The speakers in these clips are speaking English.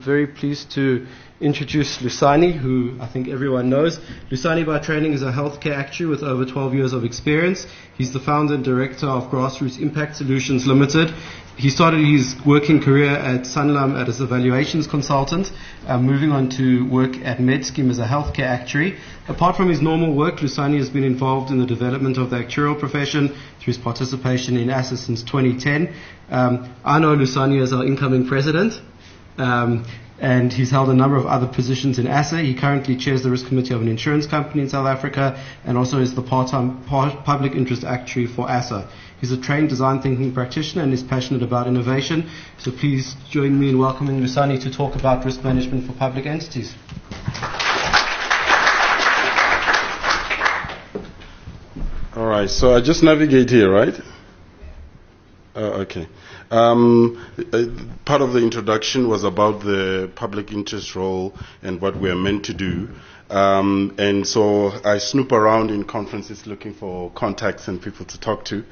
Very pleased to introduce Lusani, who I think everyone knows. Lusani by training is a healthcare actuary with over 12 years of experience. He's the founder and director of Grassroots Impact Solutions Limited. He started his working career at Sanlam as a valuations consultant, moving on to work at MedScheme as a healthcare actuary. Apart from his normal work, Lusani has been involved in the development of the actuarial profession through his participation in ASSA since 2010. I know Lusani as our incoming president. And he's held a number of other positions in ASSA. He currently chairs the risk committee of an insurance company in South Africa and also is the part-time public interest actuary for ASSA. He's a trained design thinking practitioner and is passionate about innovation. So please join me in welcoming Lusani to talk about risk management for public entities. All right, so I just navigate here, right? Okay. Part of the introduction was about the public interest role and what we are meant to do. And so I snoop around in conferences looking for contacts and people to talk to.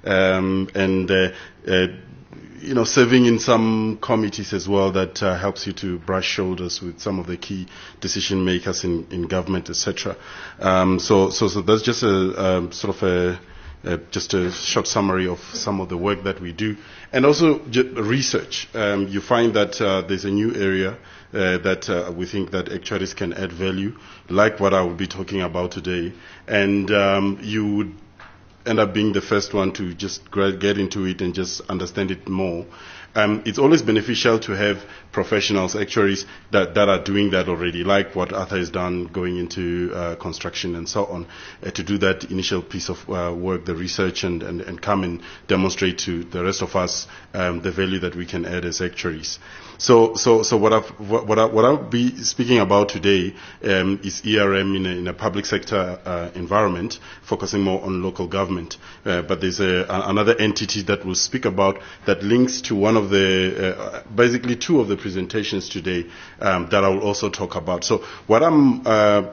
Serving in some committees as well that helps you to brush shoulders with some of the key decision makers in government, etc. So that's just just a short summary of some of the work that we do. And also research. You find that there's a new area that we think that actuaries can add value, like what I will be talking about today. And you would end up being the first one to just get into it and just understand it more. It's always beneficial to have professionals, actuaries, that are doing that already, like what Arthur has done going into construction and so on, to do that initial piece of work, the research, and come and demonstrate to the rest of us the value that we can add as actuaries. So what I'll be speaking about today is ERM in a public sector environment, focusing more on local government. But there's another entity that we'll speak about that links to one of the, basically two of the presentations today that I will also talk about. So what I'm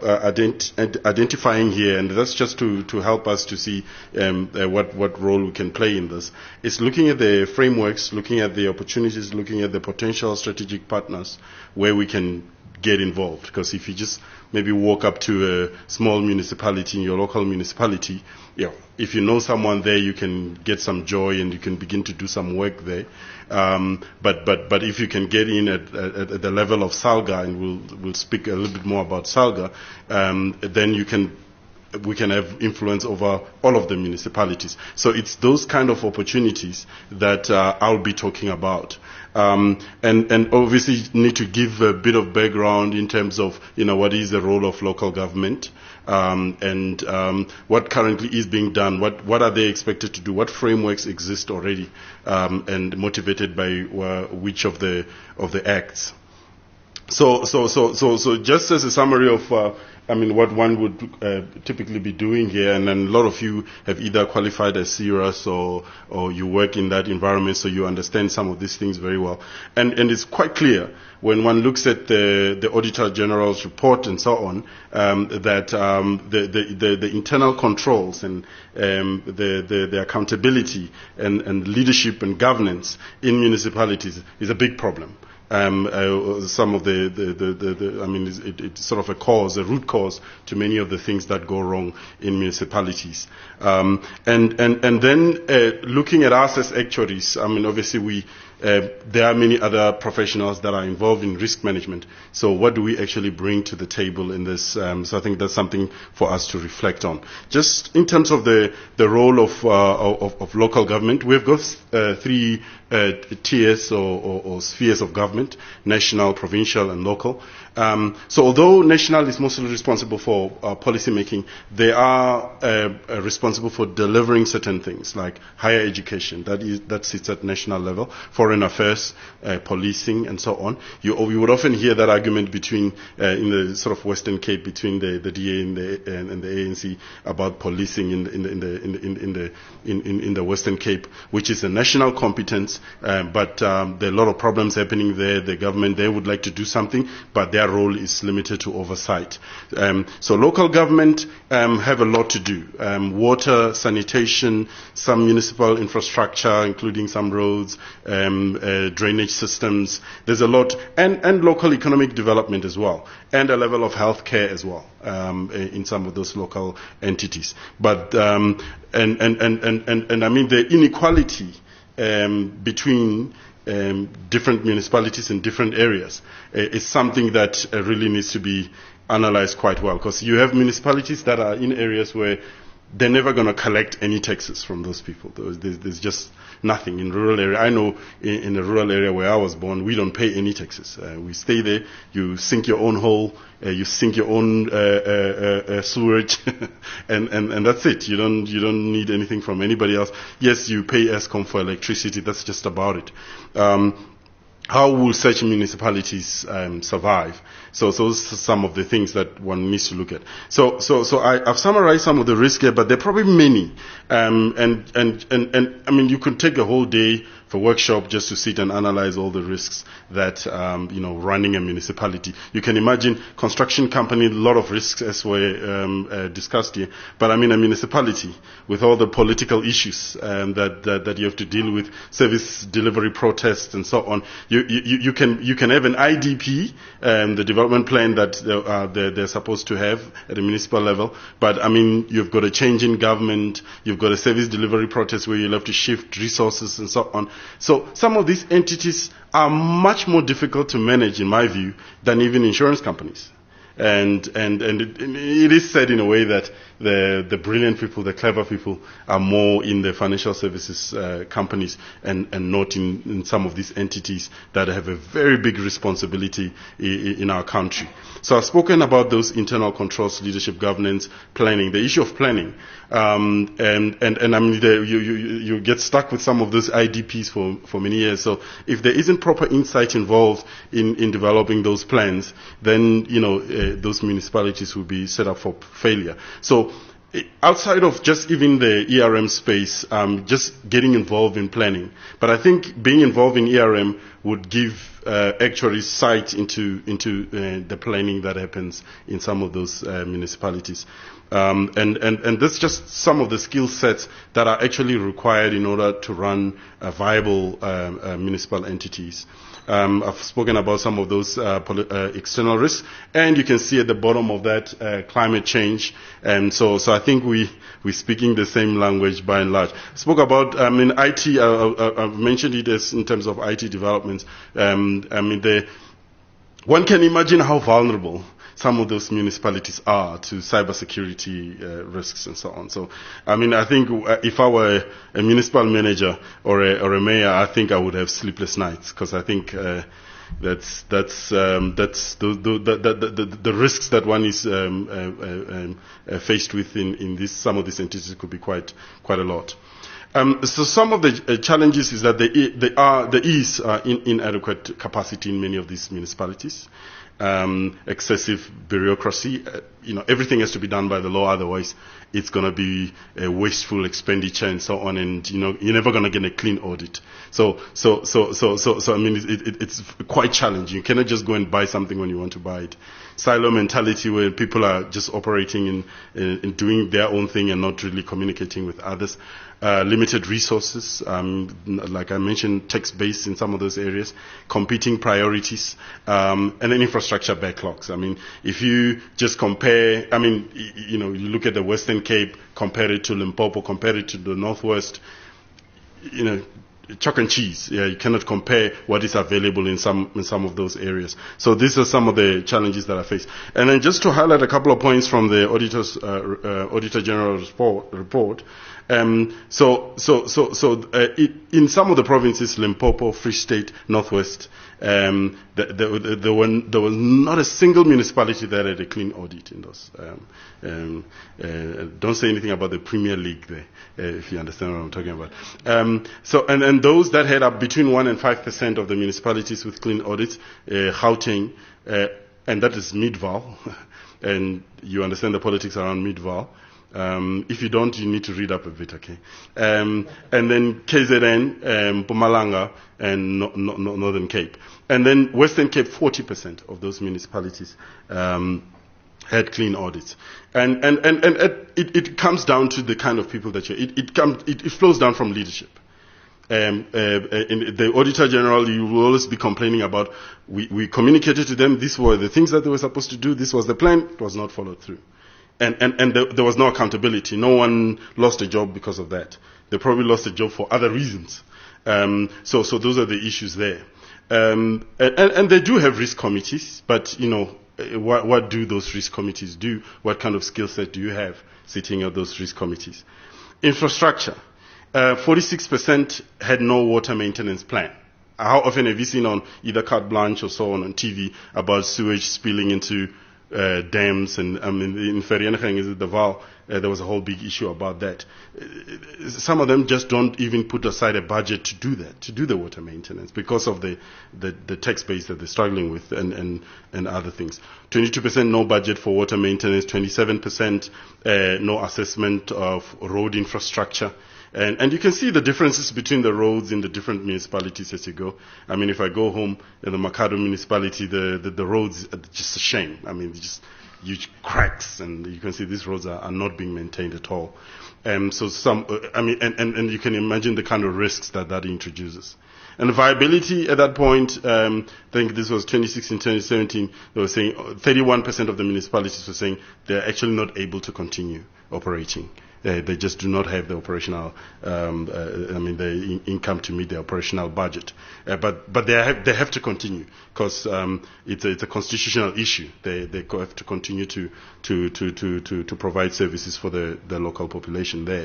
identifying here, and that's just to help us to see what role we can play in this, is looking at the frameworks, looking at the opportunities, looking at the potential strategic partners where we can get involved. Because if you just maybe walk up to a small municipality in your local municipality, if you know someone there, you can get some joy and you can begin to do some work there. But if you can get in at the level of SALGA, and we'll speak a little bit more about SALGA, then we can have influence over all of the municipalities. So it's those kind of opportunities that I'll be talking about. And obviously need to give a bit of background in terms of, what is the role of local government, and what currently is being done, what are they expected to do, what frameworks exist already, and motivated by which of the acts. So just as a summary of what one would typically be doing here, and then a lot of you have either qualified as CIRAS or you work in that environment, so you understand some of these things very well. And it's quite clear when one looks at the Auditor General's report and so on, that the internal controls and the accountability and leadership and governance in municipalities is a big problem. Some of it's sort of a root cause to many of the things that go wrong in municipalities. And then looking at us as actuaries, obviously there are many other professionals that are involved in risk management. So what do we actually bring to the table in this? So I think that's something for us to reflect on. Just in terms of the role of local government, we've got three tiers or spheres of government: national, provincial, and local. So although national is mostly responsible for policy making, they are responsible for delivering certain things like higher education. That sits at national level, foreign affairs, policing, and so on. You would often hear that argument between in the sort of Western Cape between the DA and the ANC about policing in the Western Cape, which is a national competence, but there are a lot of problems happening there. where the government there would like to do something, but their role is limited to oversight. So local government have a lot to do. Water, sanitation, some municipal infrastructure, including some roads, drainage systems. There's a lot, and local economic development as well, and a level of healthcare as well in some of those local entities. But and I mean the inequality between different municipalities in different areas is something that really needs to be analyzed quite well, because you have municipalities that are in areas where they're never going to collect any taxes from those people. There's just nothing. In rural area, I know in the rural area where I was born, we don't pay any taxes. We stay there, you sink your own hole, you sink your own sewage, and that's it. You don't need anything from anybody else. Yes, you pay Eskom for electricity, that's just about it. How will such municipalities survive? So those are some of the things that one needs to look at. So I've summarized some of the risks here, but there are probably many. And I mean, you could take a whole day for workshop just to sit and analyze all the risks that running a municipality. You can imagine construction company, a lot of risks as were discussed here. But I mean a municipality with all the political issues that you have to deal with, service delivery protests and so on. You can have an IDP, the development plan that they're supposed to have at the municipal level. But I mean, you've got a change in government, you've got a service delivery protest where you'll have to shift resources and so on. So some of these entities are much more difficult to manage, in my view, than even insurance companies. And it is said in a way that the brilliant people, the clever people, are more in the financial services companies and not in some of these entities that have a very big responsibility in our country. So I've spoken about those internal controls, leadership, governance, planning, the issue of planning. And I mean, you get stuck with some of those IDPs for many years. So if there isn't proper insight involved in developing those plans, then, those municipalities will be set up for failure. So outside of just even the ERM space, just getting involved in planning. But I think being involved in ERM would give actually sight into the planning that happens in some of those municipalities. And that's just some of the skill sets that are actually required in order to run viable municipal entities. I've spoken about some of those external risks, and you can see at the bottom of that climate change. And so I think we're speaking the same language by and large. I spoke about IT. I've mentioned it as in terms of IT developments. One can imagine how vulnerable some of those municipalities are to cybersecurity risks and so on. So, I mean, I think if I were a municipal manager or a mayor, I think I would have sleepless nights, because I think that's the risks that one is faced with in some of these entities could be quite a lot. So some of the challenges is that there is inadequate capacity in many of these municipalities. Excessive bureaucracy. Everything has to be done by the law, otherwise it's going to be a wasteful expenditure and so on, and you're never going to get a clean audit. So I mean, it's quite challenging. You cannot just go and buy something when you want to buy it. Silo mentality, where people are just operating in doing their own thing and not really communicating with others. Limited resources, like I mentioned, text-based in some of those areas, competing priorities, and then infrastructure backlogs. I mean, if you just compare, you look at the Western Cape, compare it to Limpopo, compare it to the Northwest, chalk and cheese. Yeah, you cannot compare what is available in some of those areas. So these are some of the challenges that I face. And then just to highlight a couple of points from the Auditor General's report. In some of the provinces, Limpopo, Free State, Northwest, there was not a single municipality that had a clean audit in those. Don't say anything about the Premier League there, if you understand what I'm talking about. And those that had up between 1 and 5% of the municipalities with clean audits, Gauteng, and that is Mid-Vaal, and you understand the politics around Mid-Vaal. If you don't, you need to read up a bit, okay? And then KZN, Mpumalanga, and Northern Cape. And then Western Cape, 40% of those municipalities had clean audits. And it comes down to the kind of people that it flows down from leadership. In the Auditor General, you will always be complaining about, we communicated to them, these were the things that they were supposed to do, this was the plan, it was not followed through. And there was no accountability. No one lost a job because of that. They probably lost a job for other reasons. So those are the issues there. And they do have risk committees, but, what do those risk committees do? What kind of skill set do you have sitting at those risk committees? Infrastructure. 46% had no water maintenance plan. How often have you seen on either Carte Blanche or so on TV about sewage spilling into dams? And in Vereeniging, is it the Vaal? There was a whole big issue about that. Some of them just don't even put aside a budget to do that, to do the water maintenance, because of the tax base that they're struggling with and other things. 22% no budget for water maintenance, 27% no assessment of road infrastructure. And you can see the differences between the roads in the different municipalities as you go. I mean, if I go home in the Makado municipality, the roads are just a shame. I mean, just huge cracks, and you can see these roads are not being maintained at all. So and you can imagine the kind of risks that introduces. And viability at that point, I think this was 2016, 2017, they were saying 31% of the municipalities were saying they're actually not able to continue operating. They just do not have the operational, the income to meet their operational budget. But they have to continue because it's a constitutional issue. They have to continue to provide services for the local population there.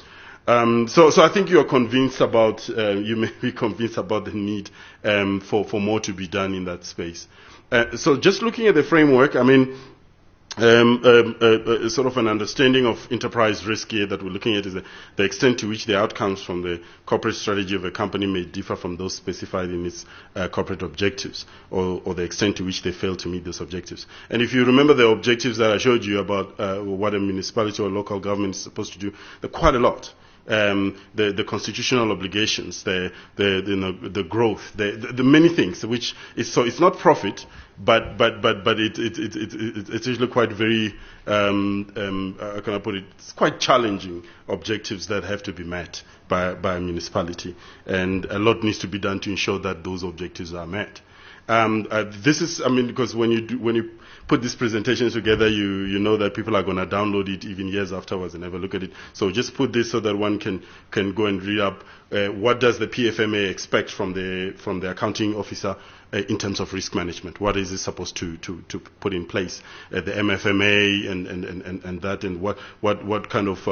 So I think you are convinced about, you may be convinced about the need for more to be done in that space. So just looking at the framework, I mean, sort of an understanding of enterprise risk here that we're looking at is the extent to which the outcomes from the corporate strategy of a company may differ from those specified in its corporate objectives, or the extent to which they fail to meet those objectives. And if you remember the objectives that I showed you about what a municipality or local government is supposed to do, they're quite a lot. The constitutional obligations, the growth, the many things, which is, so it's not profit, but it's usually quite very, how can I put it? It's quite challenging objectives that have to be met by a municipality, and a lot needs to be done to ensure that those objectives are met. This is, I mean, because when you put these presentations together, you know that people are going to download it even years afterwards and never look at it. So just put this so that one can go and read up what does the PFMA expect from the accounting officer in terms of risk management. What is it supposed to put in place? The MFMA and that, and what kind of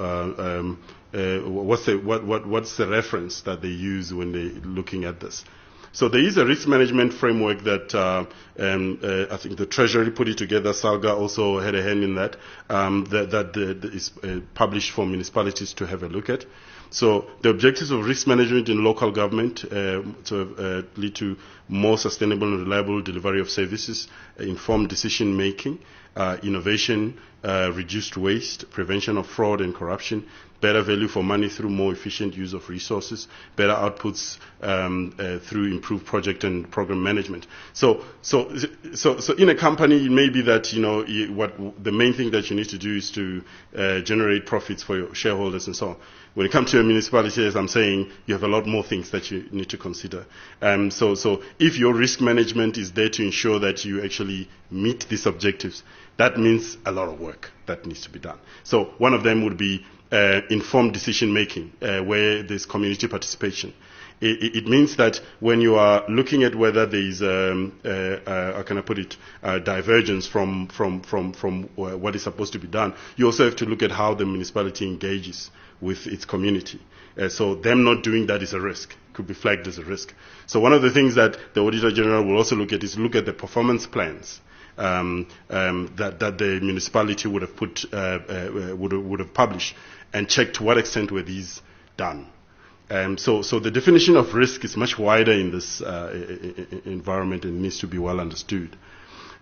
what's the reference that they use when they're looking at this? So there is a risk management framework that I think the Treasury put it together. SALGA also had a hand in that. That is published for municipalities to have a look at. So the objectives of risk management in local government to lead to more sustainable and reliable delivery of services, informed decision making, innovation, reduced waste, prevention of fraud and corruption, better value for money through more efficient use of resources, better outputs through improved project and program management. So in a company, it may be that what the main thing that you need to do is to generate profits for your shareholders and so on. When it comes to a municipality, as I'm saying, you have a lot more things that you need to consider. So if your risk management is there to ensure that you actually meet these objectives, that means a lot of work that needs to be done. So one of them would be informed decision making, where there's community participation. It means that when you are looking at whether there is, how can I put it, divergence from what is supposed to be done, you also have to look at how the municipality engages with its community. So them not doing that is a risk, could be flagged as a risk. So one of the things that the Auditor General will also look at is look at the performance plans that the municipality would have would have published, and check to what extent were these done. So the definition of risk is much wider in this environment and needs to be well understood.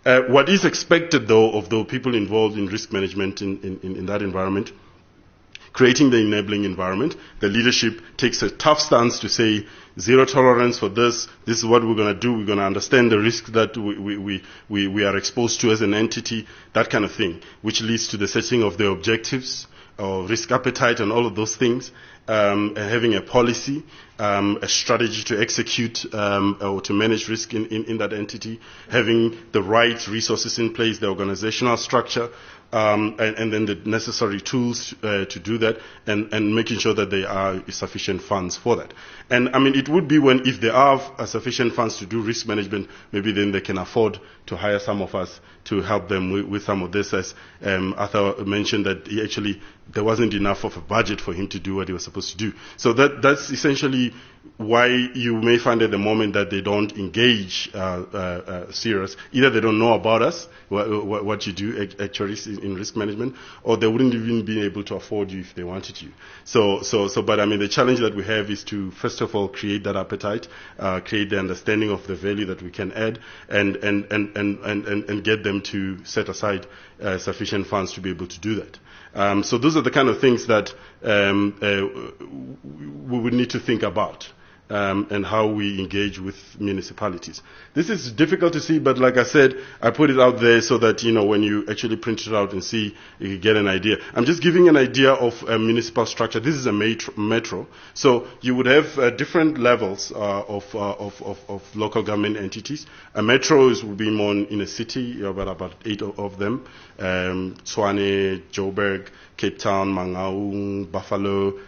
What is expected, though, of the people involved in risk management in that environment, creating the enabling environment, the leadership takes a tough stance to say, zero tolerance for this. This is what we're going to do. We're going to understand the risk that we are exposed to as an entity, that kind of thing, which leads to the setting of the objectives, or risk appetite, and all of those things, and having a policy, a strategy to execute or to manage risk in that entity, having the right resources in place, the organizational structure, and then the necessary tools to do that, and making sure that there are sufficient funds for that. And I mean, it would be if there are sufficient funds to do risk management, maybe then they can afford to hire some of us to help them with some of this. As Arthur mentioned, that there wasn't enough of a budget for him to do what he was supposed to do. So that's essentially why you may find at the moment that they don't engage serious. Either they don't know about us, what you do actually in risk management, or they wouldn't even be able to afford you if they wanted you. But I mean, the challenge that we have is to, first of all, create that appetite, create the understanding of the value that we can add, and get them to set aside sufficient funds to be able to do that. So those are the kind of things that we would need to think about. And how we engage with municipalities. This is difficult to see, but like I said, I put it out there so that, when you actually print it out and see, you can get an idea. I'm just giving an idea of a municipal structure. This is a metro. So you would have different levels of local government entities. A metro would be more in a city, about 8 of them. Tshwane, Joburg, Cape Town, Mangaung, Buffalo,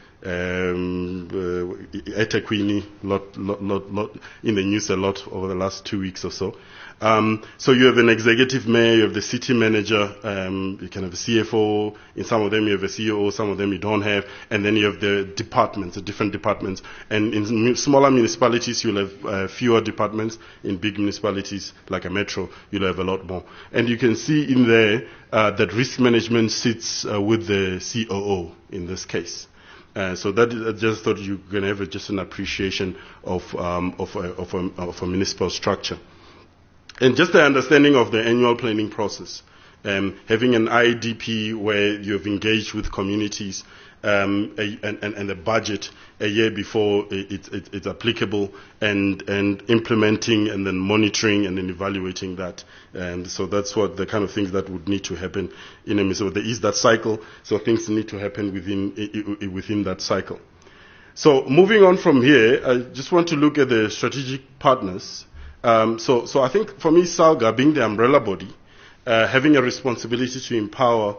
eThekwini, lot in the news a lot over the last 2 weeks or so. So you have an executive mayor, you have the city manager, you can have a CFO, in some of them you have a CEO, some of them you don't have, and then you have the departments, the different departments. And in smaller municipalities you'll have fewer departments. In big municipalities like a metro, you'll have a lot more. And you can see in there that risk management sits with the COO in this case. So that I just thought you can have just an appreciation of a municipal structure, and just the understanding of the annual planning process, having an IDP where you have engaged with communities, and the budget a year before it's applicable, and implementing and then monitoring and then evaluating that. And so that's what the kind of things that would need to happen in a municipality. There is that cycle, so things need to happen within that cycle. So moving on from here, I just want to look at the strategic partners. So I think for me, SALGA being the umbrella body, having a responsibility to empower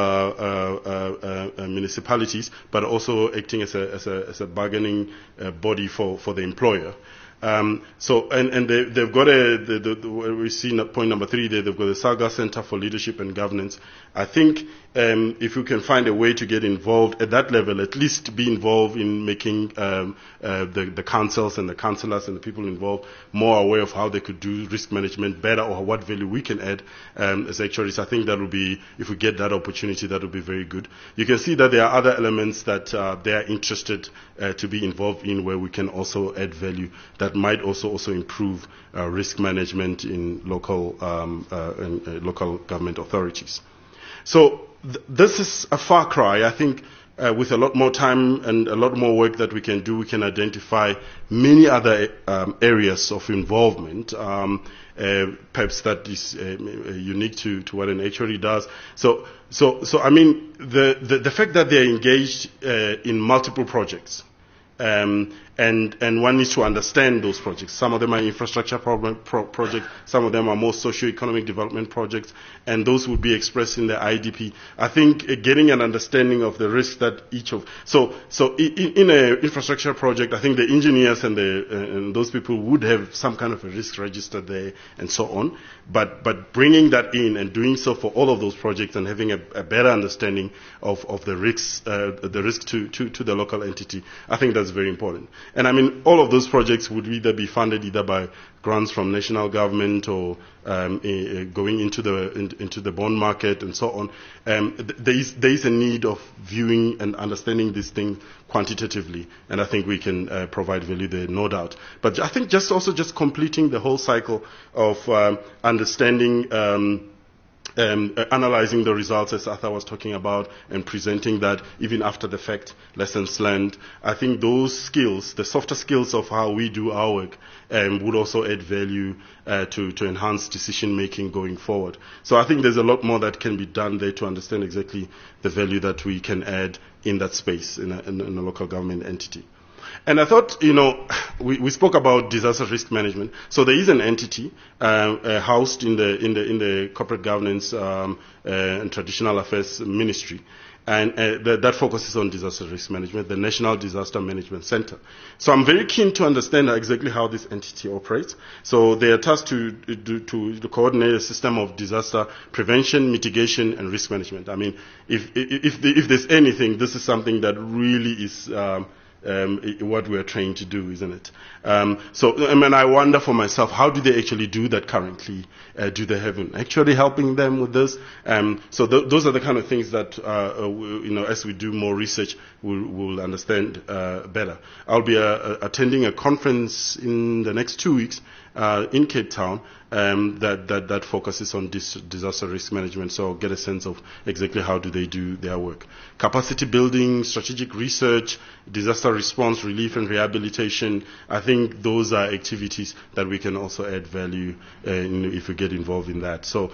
municipalities, but also acting as a bargaining body for the employer. So they've got we see point number 3 there. They've got the SALGA Center for Leadership and Governance. I think if we can find a way to get involved at that level, at least be involved in making the councils and the councillors and the people involved more aware of how they could do risk management better, or what value we can add as actuaries. I think that would be, if we get that opportunity, that would be very good. You can see that there are other elements that they are interested to be involved in, where we can also add value that might also improve risk management in local local government authorities. So this is a far cry. I think with a lot more time and a lot more work that we can do, we can identify many other areas of involvement, perhaps that is unique to what an actuary does. So I mean, the fact that they are engaged in multiple projects, and one needs to understand those projects. Some of them are infrastructure projects, some of them are more socio-economic development projects, and those would be expressed in the IDP. I think getting an understanding of the risk that each of... So in an infrastructure project, I think the engineers and those people would have some kind of a risk register there and so on, but bringing that in and doing so for all of those projects and having a better understanding of the risks to the local entity, I think that's very important. And I mean, all of those projects would either be funded either by grants from national government or going into the bond market and so on. There is a need of viewing and understanding these things quantitatively, and I think we can provide value there, no doubt. But I think just completing the whole cycle of understanding. Analyzing the results, as Arthur was talking about, and presenting that even after the fact, lessons learned. I think those skills, the softer skills of how we do our work, would also add value to enhance decision making going forward. So I think there's a lot more that can be done there to understand exactly the value that we can add in that space in a local government entity. And I thought, we spoke about disaster risk management. So there is an entity housed in the corporate governance and traditional affairs ministry, and that focuses on disaster risk management, the National Disaster Management Center. So I'm very keen to understand exactly how this entity operates. So they are tasked to coordinate a system of disaster prevention, mitigation, and risk management. I mean, if there's anything, this is something that really is what we're trying to do, isn't it? I wonder for myself, how do they actually do that currently? Do they have actually helping them with this? Those are the kind of things that, as we do more research, we'll understand better. I'll be attending a conference in the next 2 weeks in Cape Town that focuses on disaster risk management, so I'll get a sense of exactly how do they do their work. Capacity building, strategic research, disaster response, relief and rehabilitation, I think those are activities that we can also add value if we get involved in that. So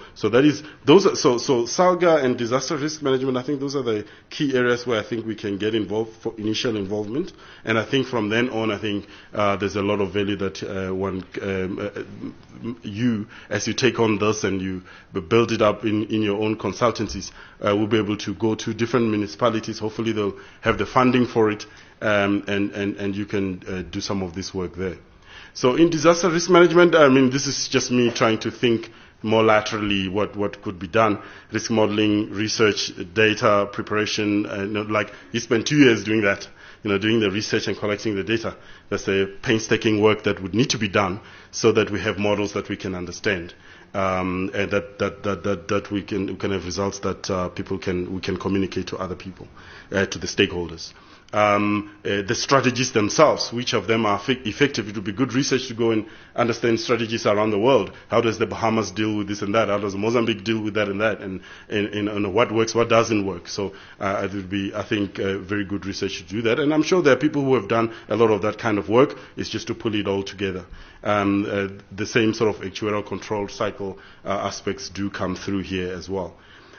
SALGA and disaster risk management, I think those are the key areas where I think we can get involved for initial involvement, and I think from then on, I think there's a lot of value that you, as you take on this and you build it up in your own consultancies, will be able to go to different municipalities. Hopefully they'll have the funding for it, and you can do some of this work there. So in disaster risk management, I mean, this is just me trying to think more laterally what could be done. Risk modeling, research, data preparation, like you spent 2 years doing that. Doing the research and collecting the data. That's a painstaking work that would need to be done so that we have models that we can understand, and that we can have results that we can communicate to other people, to the stakeholders. The strategies themselves, which of them are effective. It would be good research to go and understand strategies around the world. How does the Bahamas deal with this and that? How does Mozambique deal with that and that? And what works, what doesn't work? So it would be, I think, very good research to do that. And I'm sure there are people who have done a lot of that kind of work. It's just to pull it all together. The same sort of actuarial control cycle aspects do come through here as well.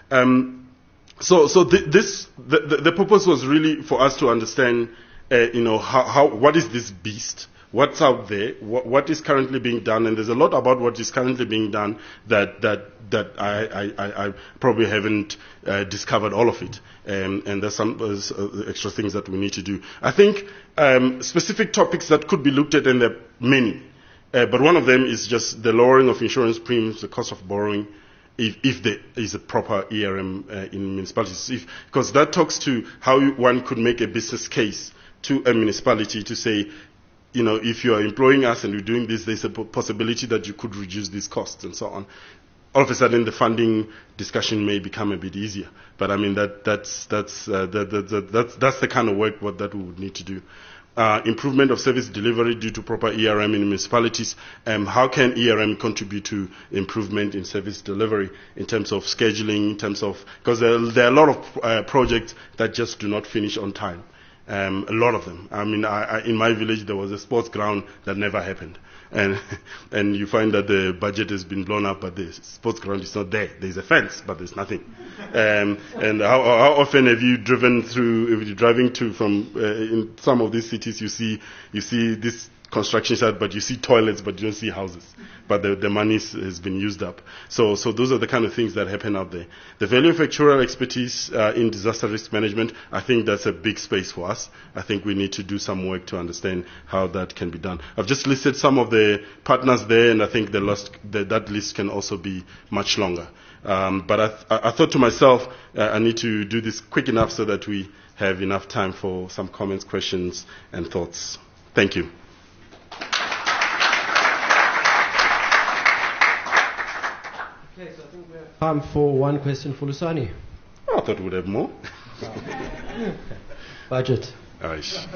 The purpose was really for us to understand, what is this beast? What's out there? What is currently being done? And there's a lot about what is currently being done that I probably haven't discovered all of it. And there's some extra things that we need to do. I think specific topics that could be looked at, and there are many. But one of them is just the lowering of insurance premiums, the cost of borrowing, if there is a proper ERM in municipalities. Because that talks to how one could make a business case to a municipality to say, if you are employing us and you're doing this, there's a possibility that you could reduce these costs and so on. All of a sudden, the funding discussion may become a bit easier. But I mean, that's the kind of work that we would need to do. Improvement of service delivery due to proper ERM in municipalities. How can ERM contribute to improvement in service delivery in terms of scheduling, because there are a lot of projects that just do not finish on time. A lot of them. I mean, in my village there was a sports ground that never happened. And you find that the budget has been blown up, but the sports ground is not there. There's a fence, but there's nothing. And how often have you driven through? If you're driving from in some of these cities, you see this construction site, but you see toilets, but you don't see houses. But the money has been used up. So those are the kind of things that happen out there. The value of actuarial expertise in disaster risk management, I think that's a big space for us. I think we need to do some work to understand how that can be done. I've just listed some of the partners there, and I think that list can also be much longer. But I thought to myself, I need to do this quick enough so that we have enough time for some comments, questions, and thoughts. Thank you. Okay, so I think we have time for one question for Lusani. I thought we'd have more. Budget. Aish.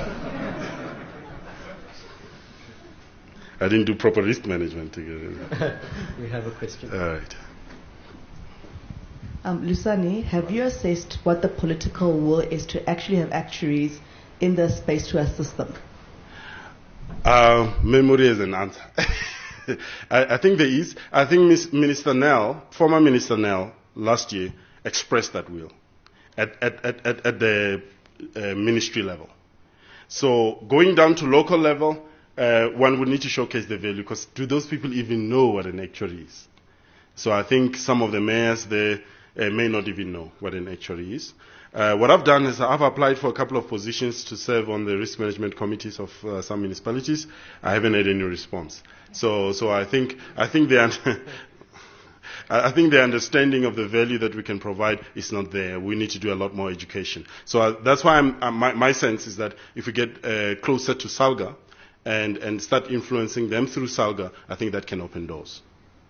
I didn't do proper risk management together. We have a question. All right. Lusani, have you assessed what the political will is to actually have actuaries in the space to assist them? Memory is an answer. I think there is. I think Minister Nell, former Minister Nell, last year expressed that will at the ministry level. So going down to local level, one would need to showcase the value, because do those people even know what an actuary is? So I think some of the mayors there may not even know what an actuary is. What I've done is I've applied for a couple of positions to serve on the risk management committees of some municipalities. I haven't had any response. So I think the I think the understanding of the value that we can provide is not there. We need to do a lot more education. So that's why my sense is that if we get closer to SALGA and start influencing them through SALGA, I think that can open doors.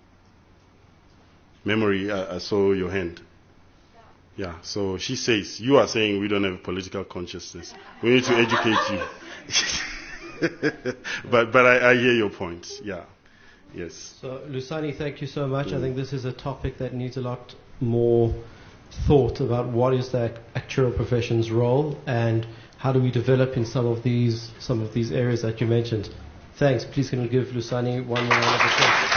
Memory, I saw your hand. Yeah, so she says, you are saying we don't have political consciousness. We need to educate you. but I hear your point, yeah. Yes. So, Lusani, thank you so much. I think this is a topic that needs a lot more thought about what is the actuarial profession's role and how do we develop in some of these areas that you mentioned. Thanks. Please can we give Lusani one more round of applause.